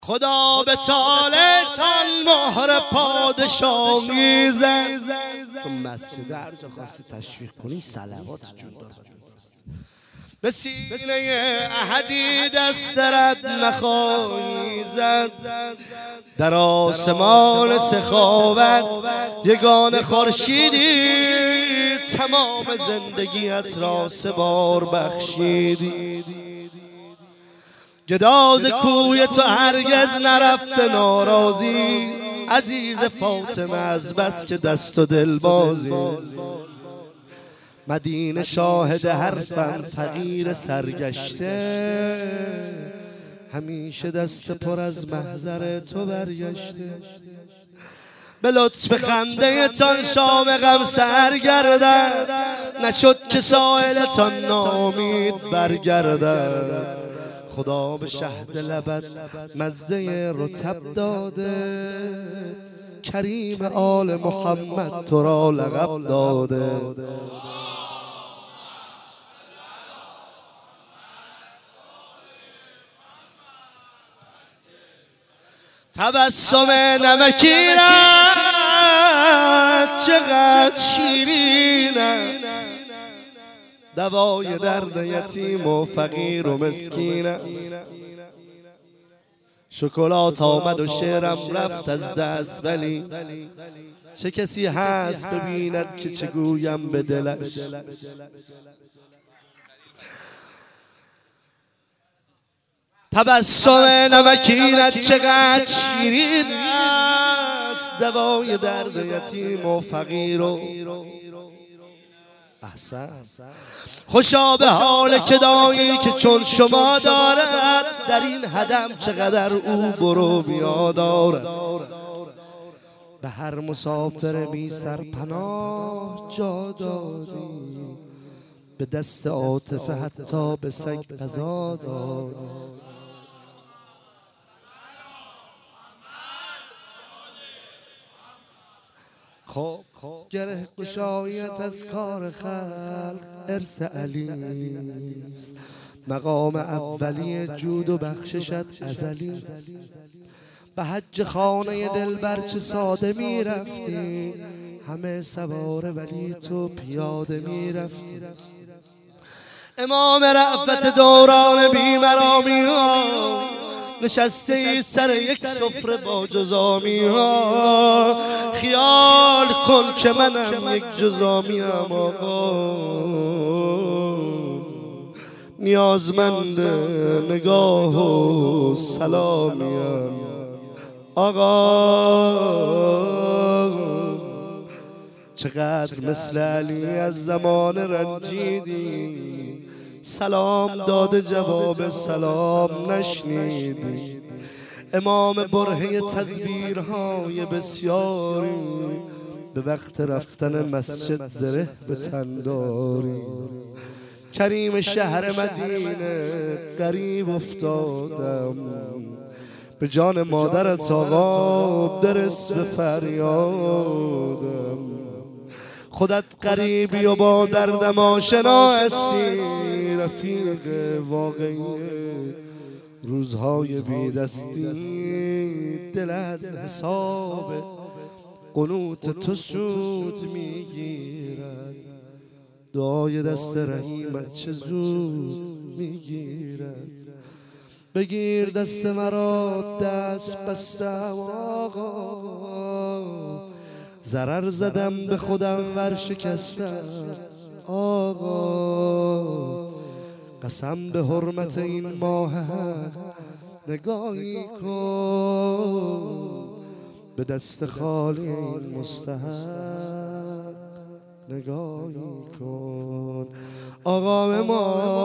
خدا به طالعتان مهر پادشاهی زد. تو مسجد هر جا خواستی تشویق کنی صلوات جون داد. به سینه احدی دست رد نخواهی زد. در آسمان سخاوت یگان خورشیدی، تمام زندگیت را 3 بار بخشیدی. گداز کوی تو هرگز نرفته ناراضی، عزیز فاطمه از بس که دست و دل بازی. مدینه شاهد حرفم فقیر سرگشته، همیشه دست پر از محضر تو برگشته. به لطف خنده تان شام غم سرگردد، نشد که سائلتان ناامید برگردد. خدا به شهد لبت مزه رطب داده، کریم آل محمد تو را لقب داده. تبسم نمکینت چقدر شیرین است، دوای درد یتیم و فقیر و مسکین است. شکلات آمد و شعرم رفت از دست، ولی چه کسی هست ببیند که چه گویم به دلش. تبسم نمکینت چقدر شیرین است، دوای درد یتیم و فقیر و احسن. خوشا به حال کدایی که چون شما دارد، در این هدم چقدر او برو بیا دارد. به هر مسافر بی سرپناه جا دادی، به دست عاطفه حتی به سگ غذا دادی. خب گره گشایت از کار خلق ارث علیست، مقام اولی جود و بخششت ازلی. به حج خانه دلبر چه ساده می رفتی، همه سواره ولی تو پیاده می رفتی. امام رأفت دوران بیمرامی ها، نشسته ای سر یک سفره با جزامی ها. خیال کن که منم یک جزامی هم آقا، نیازمند نگاه و سلامیم آقا. چقدر مثل علی از زمان رنجیدی، سلام داده جواب سلام نشنیدی. امام برهه تزویرهای بسیاری، به وقت رفتن مسجد زره به تن داری. کریم شهر مدینه غریب افتادم، به جان مادرت آقا برس به فریادم. خودت غریبی و با دردم آشنا هستی، رفیق واقعی روزهای بی دستی. دل از حساب قنوت تو سود میگیرد، دعای دست رحیمت چه زود میگیرد. بگیر دست مرا دست بستم آقا، ضرر زدم به خودم ور شکستم آقا. قسم به حرمت این ماه نگاهی کن، به دست خالی این مستحق نگاهی کن. آقا ما